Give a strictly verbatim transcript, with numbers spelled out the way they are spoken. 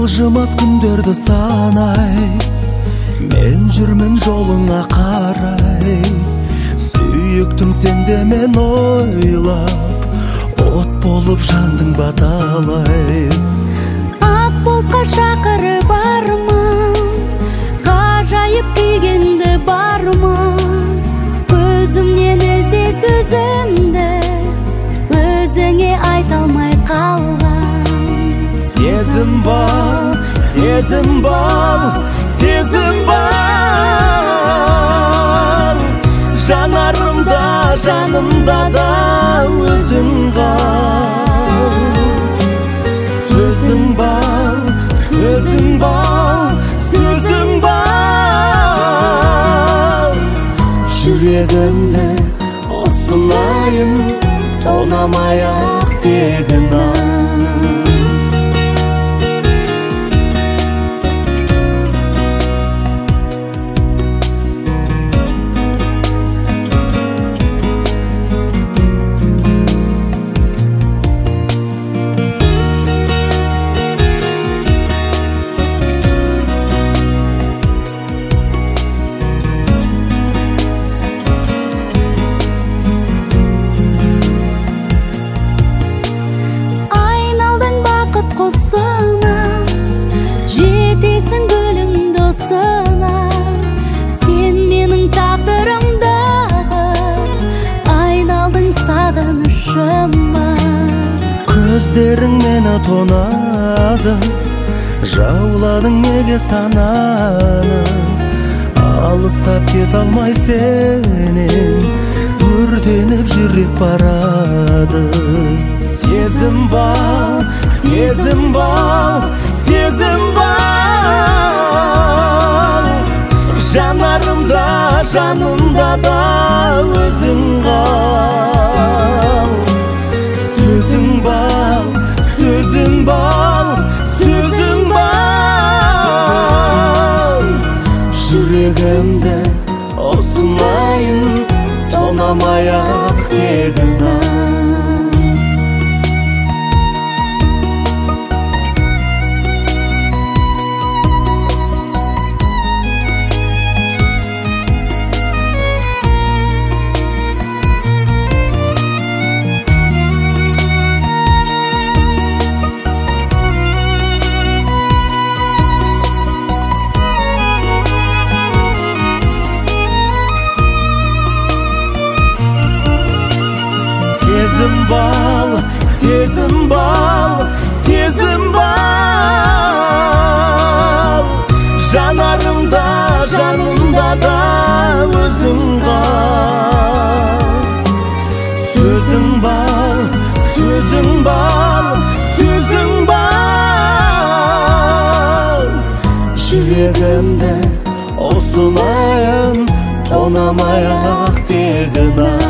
Жылжымас күндерді санай, мен жүрмін жолыңа қарай. Сүйіктім сенде мен ойлап, от болып жандың баталай. Ақ бұлтқа шақырып арман, ғажайып күйгенді барма. Көзімнен ізде сөзімді, өзіңе айта алмай қалған. Сезім бал, сезім бал, сезім бал. Жанарымда, жанымда да өзің қал. Сөзің бал, сөзің бал, сөзің бал. Жүрегімді осынайын, тонамай-ақ тегін ал. Жетесің гүлім досына, сен менің тағдырымдағы, айналдың сағынышыма. Көздерің мені тонады, жауладың неге сананы. Алыстап кет алмай сенен, өртеніп жүрек барады. Сезім бал, сезім бал, сезім бал. Жанарымда, жанымда да өзің қал. Сөзің бал, сөзің бал, сөзің бал. Жүрегімді осынайын, тонамай-ақ тегін ал. Сезім бал, сезім бал, сезім бал. Жанарымда, жанымда да өзің қал. Сөзің бал, сөзің бал, сөзің бал. Жүрегімді осылайын, тонамай-ақ тегін ал.